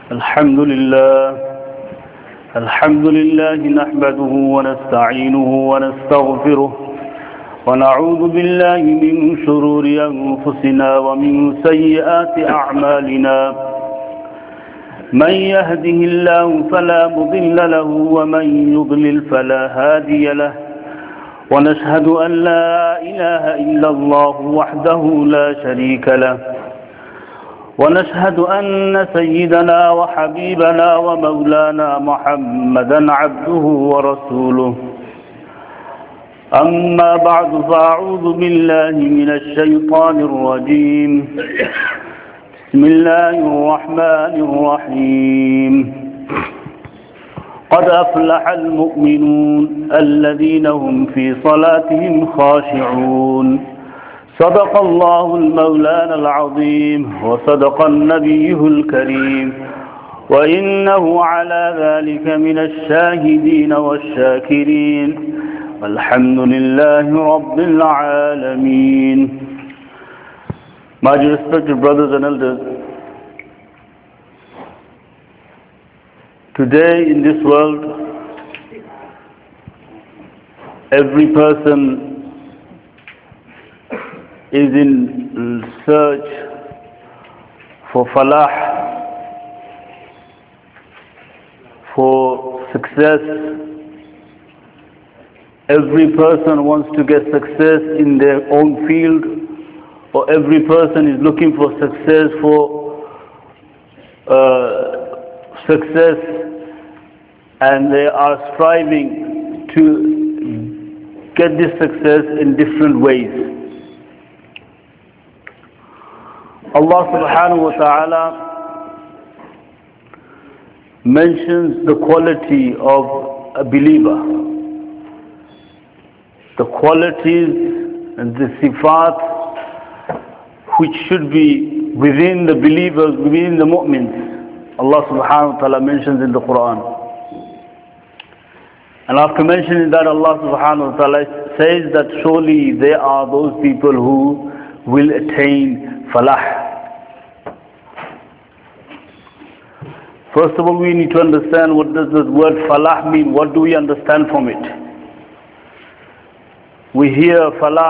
الحمد لله نحمده ونستعينه ونستغفره ونعوذ بالله من شرور أنفسنا ومن سيئات أعمالنا من يهده الله فلا مضل له ومن يضلل فلا هادي له ونشهد أن لا إله إلا الله وحده لا شريك له ونشهد أن سيدنا وحبيبنا ومولانا محمدا عبده ورسوله أما بعد فأعوذ بالله من الشيطان الرجيم بسم الله الرحمن الرحيم قد أفلح المؤمنون الذين هم في صلاتهم خاشعون صدق الله المولانا العظيم وصدق النبي الكريم وإنه على ذلك من الشاهدين والشاكرين والحمد لله رب العالمين. My respected brothers and elders, today in this world, every person is in search for falah, for success. Every person wants to get success in their own field, or every person is looking for success and they are striving to get this success in different ways. Allah subhanahu wa ta'ala mentions the quality of a believer, the qualities and the sifat which should be within the believers, within the mu'mins. Allah subhanahu wa ta'ala mentions in the Quran. And after mentioning that, Allah subhanahu wa ta'ala says that surely there are those people who will attain falah. First of all, we need to understand what does the word falah mean. What do we understand from it? We hear falah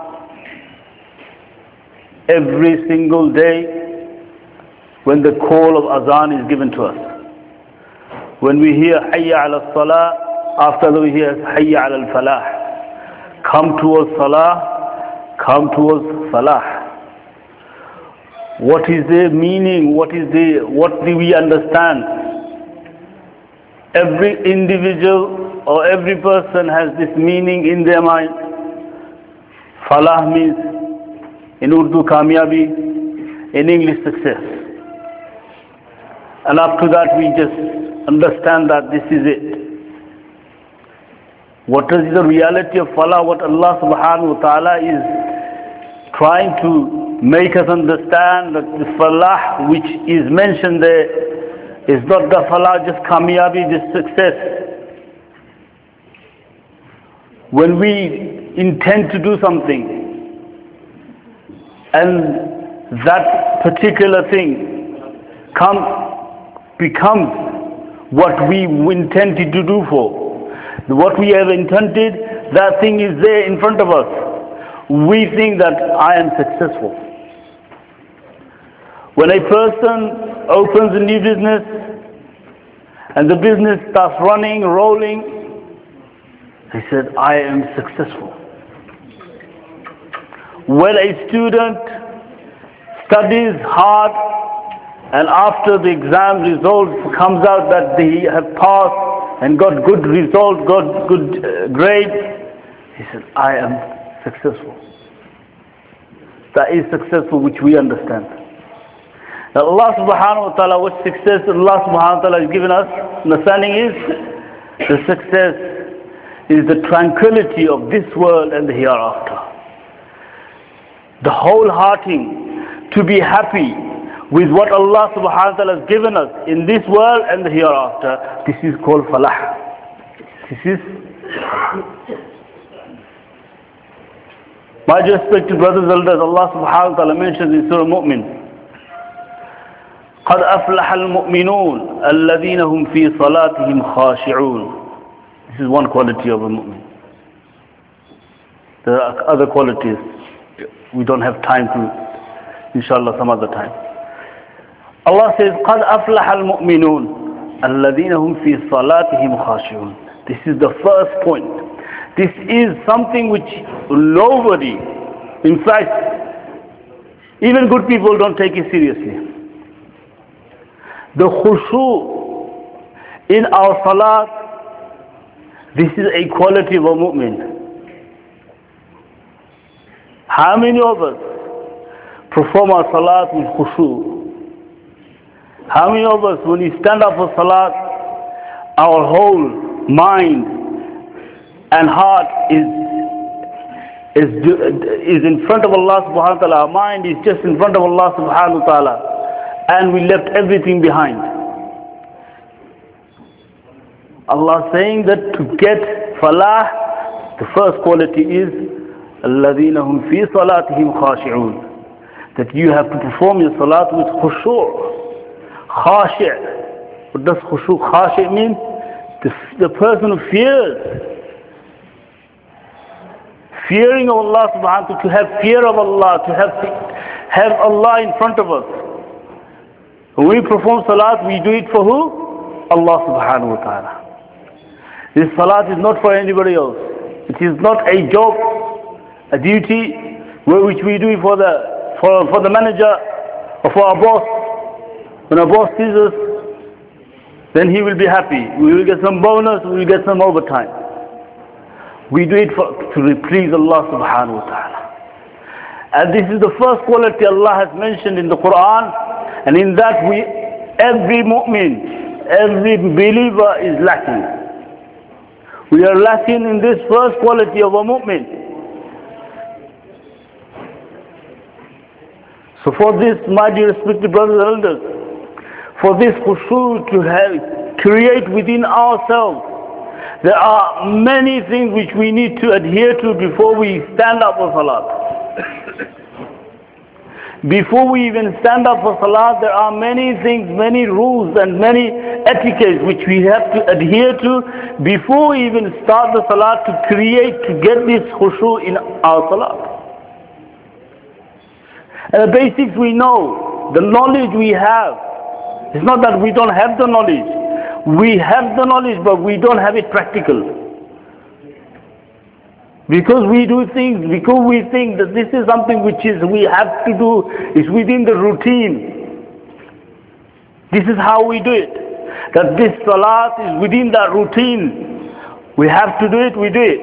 every single day when the call of azan is given to us. When we hear hayya ala salah, after that we hear hayya ala al-falah. Come towards salah, come towards falah. What is the meaning? What do we understand? Every individual or every person has this meaning in their mind. Falah means in Urdu kamyabi, in English success. And up to that we just understand that this is it. What is the reality of falah? What Allah subhanahu wa ta'ala is trying to make us understand, that the falah which is mentioned there is not the falah just kamyabi, just success. When we intend to do something and that particular thing becomes what we intended to do for, what we have intended, that thing is there in front of us. We think that I am successful. When a person opens a new business and the business starts running, rolling, he said, I am successful. When a student studies hard and after the exam result comes out that he have passed and got good result, got good grade, he said, I am successful. That is successful which we understand. Now Allah subhanahu wa ta'ala, what success Allah subhanahu wa ta'ala has given us, understanding is, the success is the tranquility of this world and the hereafter. The wholehearting, to be happy with what Allah subhanahu wa ta'ala has given us in this world and the hereafter. This is called falah. This is my respected brothers and elders. Allah subhanahu wa ta'ala mentions in Surah Mu'min قَدْ أَفْلَحَ الْمُؤْمِنُونَ الَّذِينَ هُمْ فِي صَلَاتِهِمْ خَاشِعُونَ. This is one quality of a mu'min. There are other qualities. We don't have time to, inshallah, some other time. Allah says, قَدْ أَفْلَحَ الْمُؤْمِنُونَ الَّذِينَ هُمْ فِي صَلَاتِهِمْ خَاشِعُونَ. This is the first point. This is something which nobody, in fact, even good people don't take it seriously. The khushu in our salat, this is a quality of a mu'min. How many of us perform our salat with khushu? How many of us, when we stand up for salat, our whole mind and heart is in front of Allah subhanahu wa ta'ala. Our mind is just in front of Allah subhanahu wa ta'ala. And we left everything behind. Allah saying that to get falah, the first quality is الَّذِينَ هُمْ فِي صَلَاتِهِمْ خَاشِعُونَ. That you have to perform your salat with khushu'. Khashi'. What does khushu' khashi' mean? The person who fears. Fearing of Allah subhanahu wa ta'ala, to have fear of Allah, to have Allah in front of us. When we perform salat, we do it for who? Allah subhanahu wa ta'ala. This salat is not for anybody else. It is not a job, a duty, which we do it for the manager or for our boss. When our boss sees us, then he will be happy. We will get some bonus, we will get some overtime. We do it to please Allah subhanahu wa ta'ala. And this is the first quality Allah has mentioned in the Quran. And in that every mu'min, every believer is lacking. We are lacking in this first quality of a mu'min. So for this, my dear respected brothers and elders, for this khushu to create within ourselves, there are many things which we need to adhere to before we stand up for salat. Before we even stand up for salat, there are many things, many rules and many etiquettes which we have to adhere to before we even start the salat, to get this khushu in our salat. And the basics we know, the knowledge we have. It's not that we don't have the knowledge. We have the knowledge, but we don't have it practical. Because we do things, because we think that this is something which we have to do, is within the routine. This is how we do it. That this salat is within that routine. We have to do it, we do it.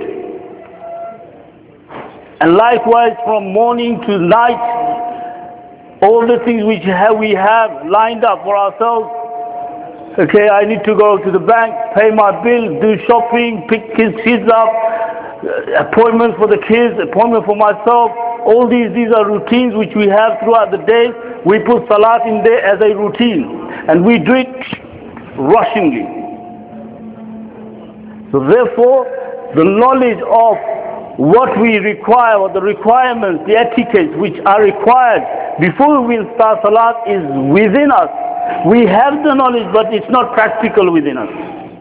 And likewise from morning to night, all the things which we have lined up for ourselves. Okay, I need to go to the bank, pay my bill, do shopping, pick kids up, appointments for the kids, appointment for myself. All these are routines which we have throughout the day. We put salat in there as a routine, and we do it rushingly. So therefore, the knowledge of what we require, or the requirements, the etiquettes which are required before we start salat is within us. We have the knowledge, but it's not practical within us.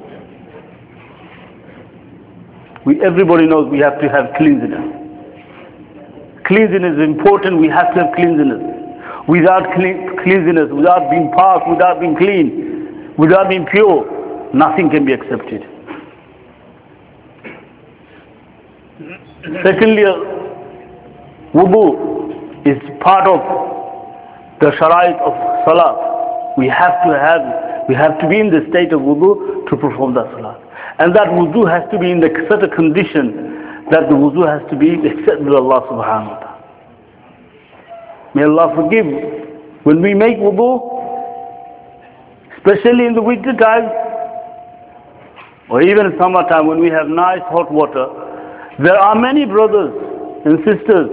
Everybody knows we have to have cleanliness. Cleanliness is important. We have to have cleanliness. Without cleanliness, without being pure, without being clean, without being pure, nothing can be accepted. Secondly, wudu is part of the sharait of salat. We have to be in the state of wudu to perform the salat. And that wudu has to be in the certain condition, that the wudu has to be accepted by Allah subhanahu wa ta'ala. May Allah forgive. When we make wudu, especially in the winter time, or even in summertime when we have nice hot water, there are many brothers and sisters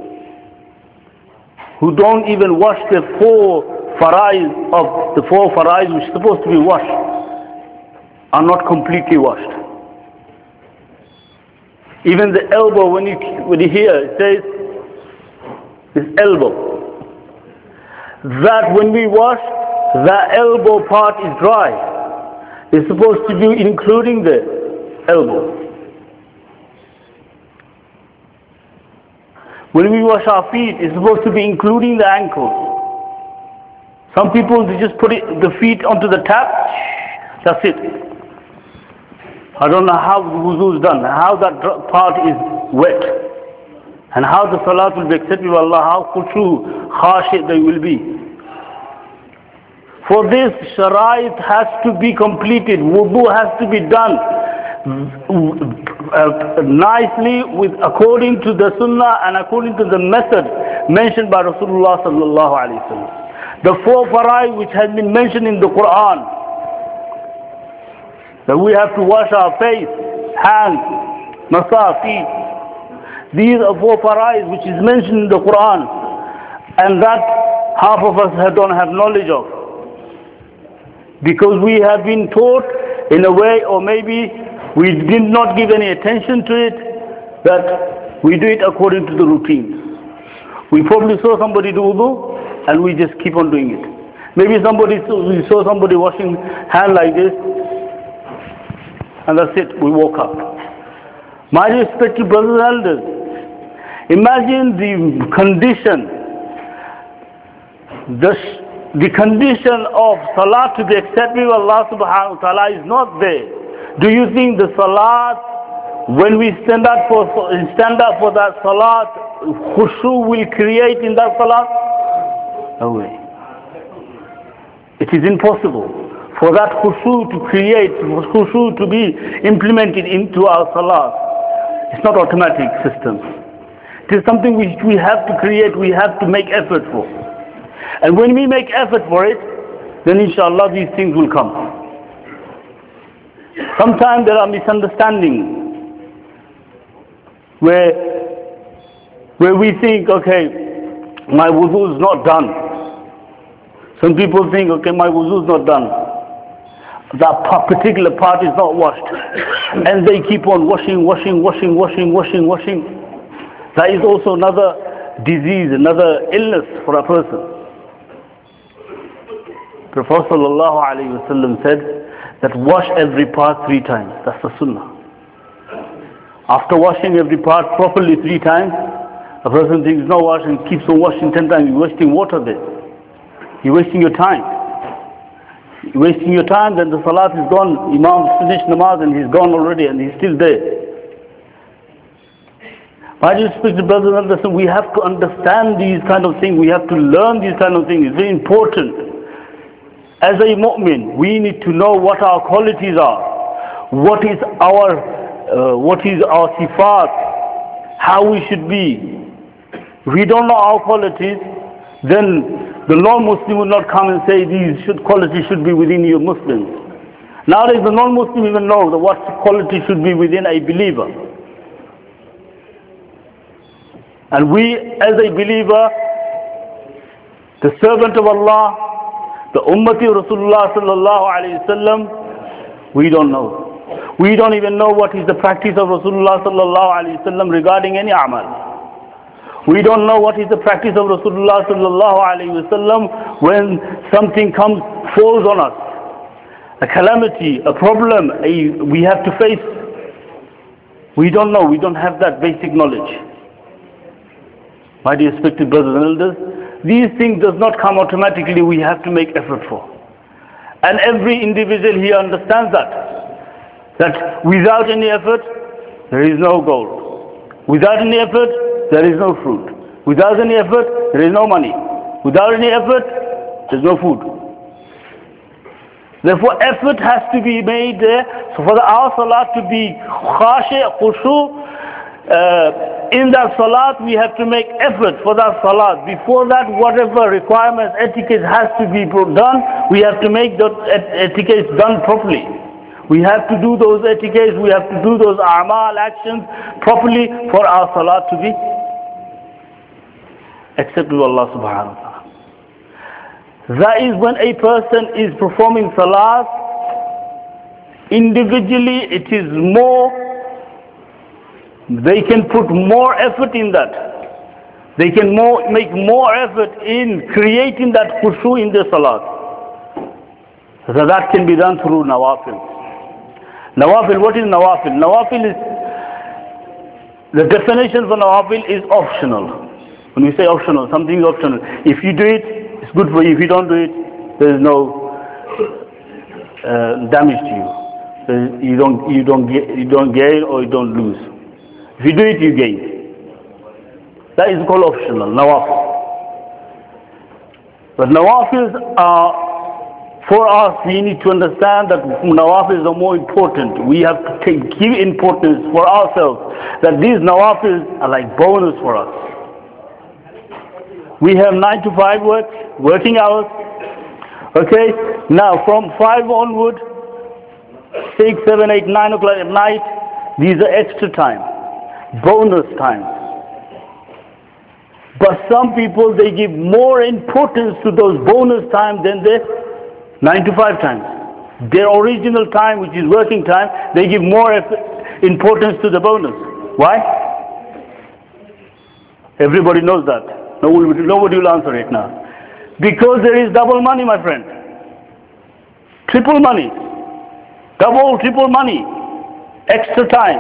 who don't even wash their four farais which are supposed to be washed, are not completely washed. Even the elbow, when you hear, it says, this elbow. That when we wash, the elbow part is dry. It's supposed to be including the elbow. When we wash our feet, it's supposed to be including the ankles. Some people, they just put the feet onto the tap, that's it. I don't know how the wuzu is done, how that part is wet, and how the salat will be accepted by Allah, how khushu, khashi they will be. For this, sharait has to be completed, wudu has to be done nicely according to the sunnah and according to the method mentioned by Rasulullah sallallahu alaihi wasallam. The 4 farai which has been mentioned in the Quran, that we have to wash our face, hands, masa, feet. These are 4 farai which is mentioned in the Quran, and that half of us don't have knowledge of, because we have been taught in a way, or maybe we did not give any attention to it, that we do it according to the routine. We probably saw somebody do wudu and we just keep on doing it. Maybe we saw somebody washing hand like this, and that's it, we woke up. My respected brothers and elders, imagine the condition, the condition of salat to be accepted by Allah subhanahu wa ta'ala is not there. Do you think the salat, when we stand up for that salat, khushu will create in that salat? No way. It is impossible for that khushu to create, khushu to be implemented into our salat. It's not automatic system. It is something which we have to create, we have to make effort for. And when we make effort for it, then inshallah these things will come. Sometimes there are misunderstandings where we think, okay, my wudu is not done. Some people think, okay, my wudu is not done. That particular part is not washed. And they keep on washing. That is also another disease, another illness for a person. Prophet ﷺ said that wash every part 3 times. That's the sunnah. After washing every part properly 3 times, a person thinks no washing, keeps on washing 10 times, you're wasting water there. You're wasting your time. You're wasting your time, then the salat is gone. Imam finished namaz and he's gone already and he's still there. My respected brothers and sisters, we have to understand these kind of things. We have to learn these kind of things. It's very important. As a mu'min, we need to know what our qualities are, what is our sifat, how we should be. If we don't know our qualities, then the non-Muslim will not come and say these qualities should be within you Muslims. Nowadays the non-Muslim even know that what quality should be within a believer. And we as a believer, the servant of Allah, the ummati of Rasulullah sallallahu alayhi wasallam, we don't know. We don't even know what is the practice of Rasulullah sallallahu alayhi wasallam regarding any amal. We don't know what is the practice of Rasulullah sallallahu alayhi wasallam when something falls on us. A calamity, a problem, we have to face. We don't know, we don't have that basic knowledge. My dear respected brothers and elders, these things does not come automatically, we have to make effort for. And every individual here understands that without any effort, there is no gold. Without any effort, there is no fruit. Without any effort, there is no money. Without any effort, there is no food. Therefore, effort has to be made there. So for our salat to be khashi, khushu, in that salat we have to make effort for that salat. Before that, whatever requirements, etiquette has to be done, we have to make the etiquette done properly. We have to do those etiquettes, we have to do those a'mal actions properly for our salat to be accepted by Allah subhanahu wa ta'ala. That is when a person is performing salat, individually it is more, they can put more effort in that. They can make more effort in creating that khushu in the salat. So that can be done through nawafil. Nawafil, what is nawafil? Nawafil is, the definition for nawafil is optional. When we say optional, something is optional. If you do it, it's good for you. If you don't do it, there is no damage to you. You don't gain or you don't lose. If you do it, you gain. That is called optional, nawafil. But nawafils are, for us, we need to understand that nawafils are more important. We have to give importance for ourselves, that these nawafils are like bonus for us. We have 9 to 5 working hours. Okay, now from 5 onward, 6, 7, 8, 9 o'clock at night, these are extra time, bonus time. But some people, they give more importance to those bonus time than the 9 to 5 times. Their original time, which is working time, they give more importance to the bonus. Why? Everybody knows that. Nobody will answer it now. Because there is double money, my friend. Triple money. Double, triple money. Extra time.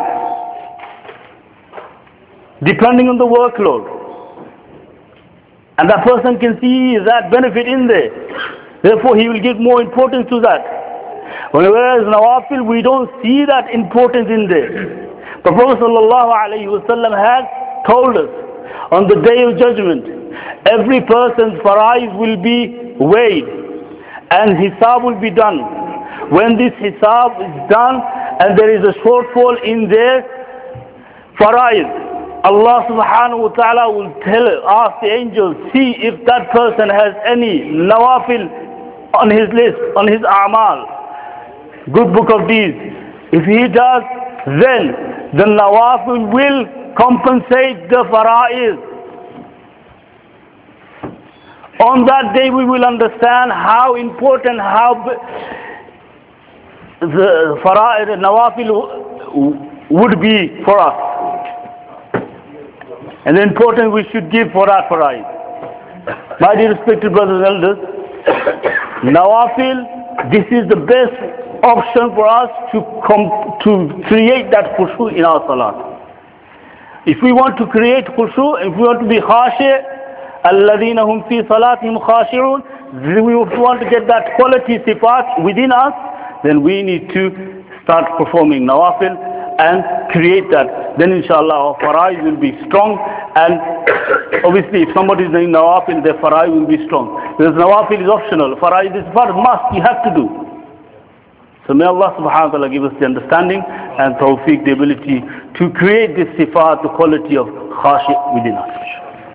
Depending on the workload. And that person can see that benefit in there. Therefore, he will give more importance to that. Whereas nawafil, we don't see that importance in there. The Prophet ﷺ has told us, on the day of judgment, every person's fara'id will be weighed and hisab will be done. When this hisab is done and there is a shortfall in their fara'id, Allah subhanahu wa ta'ala will ask the angels, see if that person has any nawafil on his list, on his a'mal, good book of deeds. If he does, then the nawafil will compensate the fara'id. On that day we will understand how important, the fara'id, nawafil would be for us. And the importance we should give for our fara'id. My dear respected brothers and elders, nawafil, this is the best option for us to create that khushu in our salat. If we want to create khushu, if we want to be khashi', alladhina hum fi salatihim khashi'un, if we want to get that quality sifat within us, then we need to start performing nawafil and create that. Then inshallah our fara'id will be strong, and obviously if somebody is doing nawafil, their fara'id will be strong. Because nawafil is optional, fara'id is must, you have to do. So may Allah subhanahu wa ta'ala give us the understanding and tawfiq, the ability to create this sifat, the quality of khashi' within us.